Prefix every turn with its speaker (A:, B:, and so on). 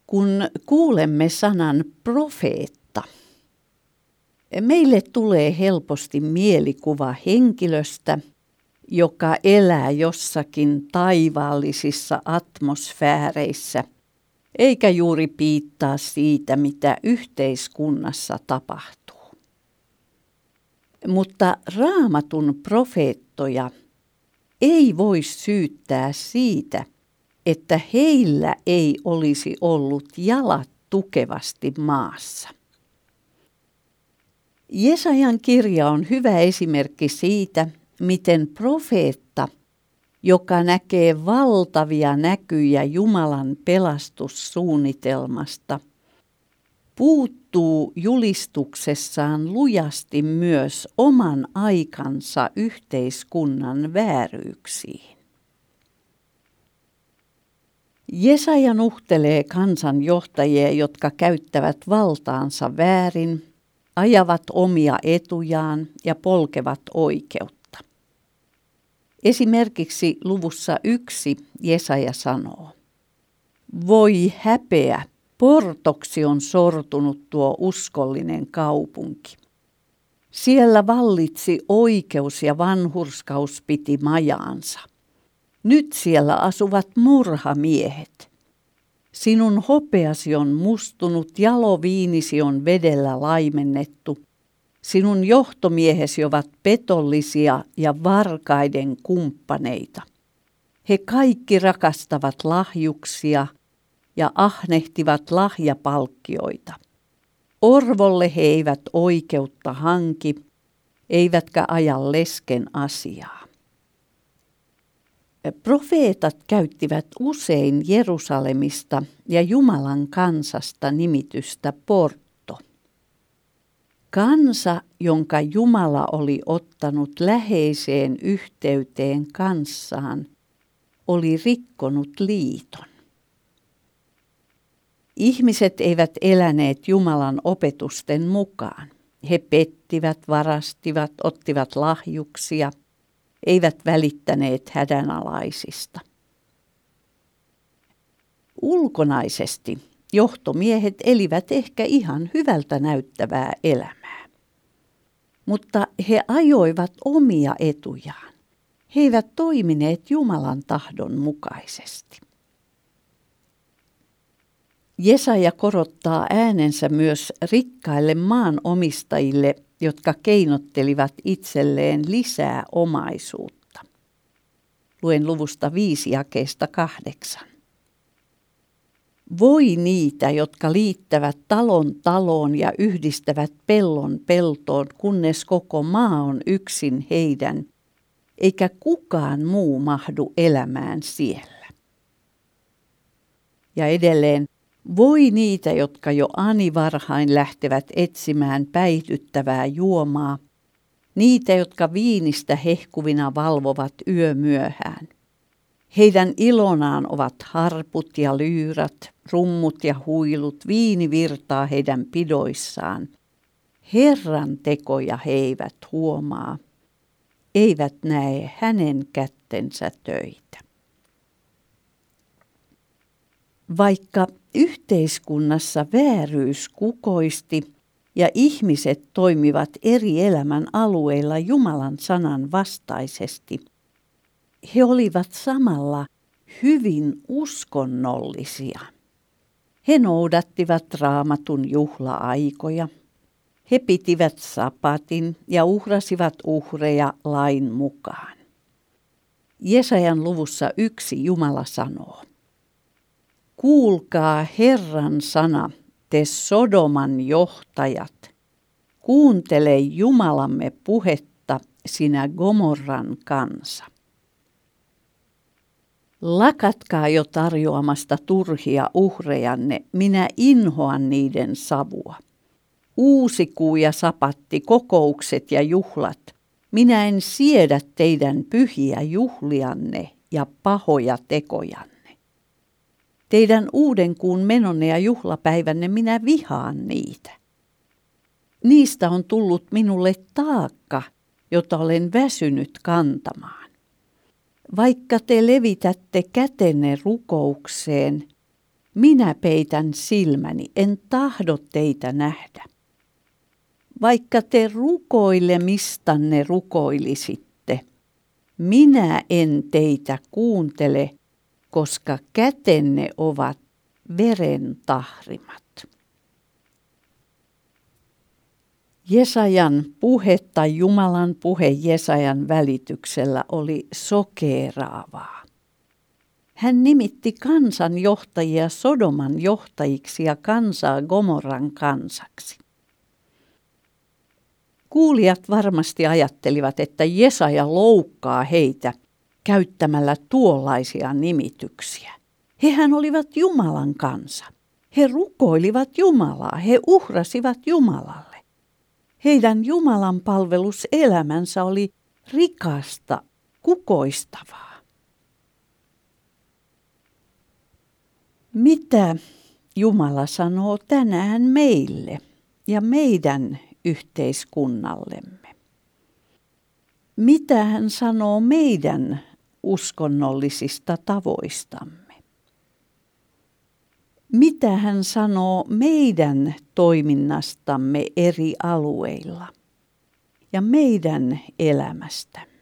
A: Kun kuulemme sanan profeetta, meille tulee helposti mielikuva henkilöstä, joka elää jossakin taivaallisissa atmosfääreissä, eikä juuri piittaa siitä, mitä yhteiskunnassa tapahtuu. Mutta Raamatun profeettoja ei voi syyttää siitä, että heillä ei olisi ollut jalat tukevasti maassa. Jesajan kirja on hyvä esimerkki siitä, miten profeetta, joka näkee valtavia näkyjä Jumalan pelastussuunnitelmasta, puuttuu julistuksessaan lujasti myös oman aikansa yhteiskunnan vääryyksiin. Jesaja nuhtelee kansanjohtajia, jotka käyttävät valtaansa väärin, ajavat omia etujaan ja polkevat oikeutta. Esimerkiksi luvussa 1 Jesaja sanoo: "Voi häpeä, portoksi on sortunut tuo uskollinen kaupunki. Siellä vallitsi oikeus ja vanhurskaus piti majaansa. Nyt siellä asuvat murhamiehet. Sinun hopeasi on mustunut, jaloviinisi on vedellä laimennettu. Sinun johtomiehesi ovat petollisia ja varkaiden kumppaneita. He kaikki rakastavat lahjuksia ja ahnehtivat lahjapalkkioita. Orvolle he eivät oikeutta hanki, eivätkä aja lesken asiaa." Profeetat käyttivät usein Jerusalemista ja Jumalan kansasta nimitystä Porto. Kansa, jonka Jumala oli ottanut läheiseen yhteyteen kanssaan, oli rikkonut liiton. Ihmiset eivät eläneet Jumalan opetusten mukaan. He pettivät, varastivat, ottivat lahjuksia, eivät välittäneet hädänalaisista. Ulkonaisesti johtomiehet elivät ehkä ihan hyvältä näyttävää elämää, mutta he ajoivat omia etujaan. He eivät toimineet Jumalan tahdon mukaisesti. Jesaja korottaa äänensä myös rikkaille maanomistajille, jotka keinottelivat itselleen lisää omaisuutta. Luen luvusta 5 jakeesta 8. "Voi niitä, jotka liittävät talon taloon ja yhdistävät pellon peltoon, kunnes koko maa on yksin heidän, eikä kukaan muu mahdu elämään siellä." Ja edelleen: "Voi niitä, jotka jo ani varhain lähtevät etsimään päihdyttävää juomaa, niitä, jotka viinistä hehkuvina valvovat yömyöhään. Heidän ilonaan ovat harput ja lyyrat, rummut ja huilut, viini virtaa heidän pidoissaan. Herran tekoja he eivät huomaa, eivät näe hänen kättensä töitä." Vaikka yhteiskunnassa vääryys kukoisti ja ihmiset toimivat eri elämän alueilla Jumalan sanan vastaisesti, he olivat samalla hyvin uskonnollisia. He noudattivat Raamatun juhla-aikoja. He pitivät sapatin ja uhrasivat uhreja lain mukaan. Jesajan luvussa 1 Jumala sanoo: "Kuulkaa Herran sana, te Sodoman johtajat. Kuuntele Jumalamme puhetta, sinä Gomorran kansa. Lakatkaa jo tarjoamasta turhia uhrejanne, minä inhoan niiden savua. Uusikuu ja sapatti, kokoukset ja juhlat, minä en siedä teidän pyhiä juhlianne ja pahoja tekojanne. Teidän uudenkuun menonne ja juhlapäivänne minä vihaan niitä. Niistä on tullut minulle taakka, jota olen väsynyt kantamaan. Vaikka te levitätte kätenne rukoukseen, Minä peitän silmäni, en tahdo teitä nähdä. Vaikka te rukoilemistanne rukoilisitte, minä en teitä kuuntele, koska kätenne ovat veren tahrimat. Jesajan puhe tai Jumalan puhe Jesajan välityksellä oli sokeeraavaa. Hän nimitti kansan johtajia Sodoman johtajiksi ja kansaa Gomorran kansaksi. Kuulijat varmasti ajattelivat, että Jesaja loukkaa heitä käyttämällä tuollaisia nimityksiä. Hehän olivat Jumalan kansa. He rukoilivat Jumalaa, he uhrasivat Jumalalle. Heidän Jumalan palveluselämänsä oli rikasta, kukoistavaa. Mitä Jumala sanoo tänään meille ja meidän yhteiskunnallemme? Mitä hän sanoo meidän uskonnollisista tavoistamme? Mitä hän sanoo meidän toiminnastamme eri alueilla ja meidän elämästämme?